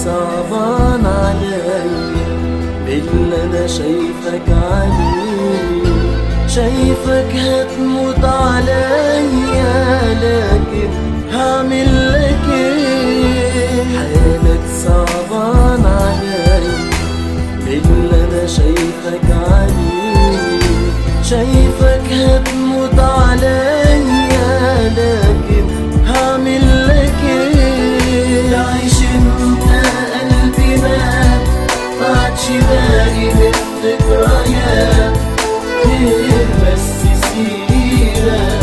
صعبان عليا باللي انا شايفك عليه. شايفك هتموت عليا لكن هعمل لك ايه؟ حالك صعبان عليا باللي انا شايفك عليه. شايفك هتموت عليا لكن هعمل لك ايه؟ عايش انت قلبي مات معادش باقي من الذكريات غير بس سيرة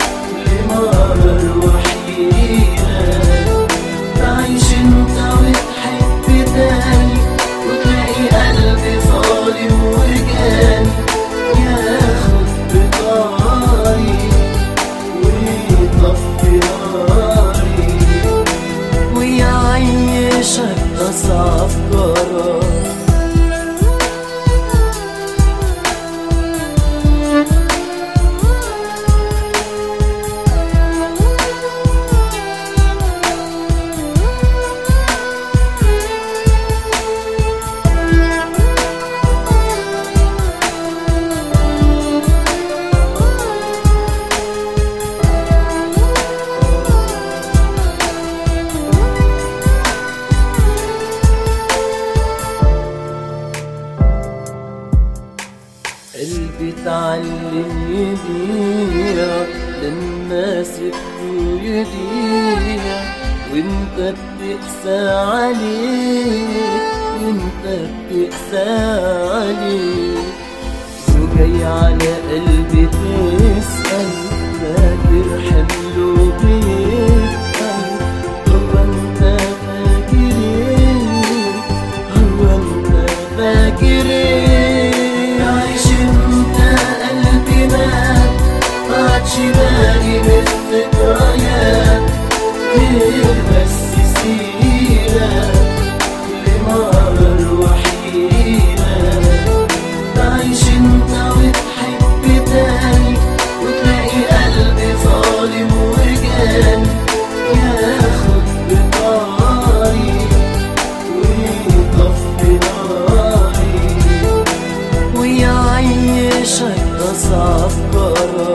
لمرة وحيدة. تعيش انت وتحب تاني وتلاقي قلبي ظالم وجاني ياخد بطاري ويطفي ناري ويعيشك أصعب قرار. قلبي اتعلم يبيع للناس يضيع وانت بتقسى عليه وانت بتقسى عليه. وجاي على قلبي تسأل فاكر حمله بيتقل. هو انت فاكر ايه؟ هو انت فاكر ايه؟ معادش باقي من الذكريات غير بس سيرة لمرة وحيدة. تعيش انت وتحب تاني وتلاقي قلبي ظالم وجاني ياخد بطاري ويطفي ناري ويعيشك أصعب قرار.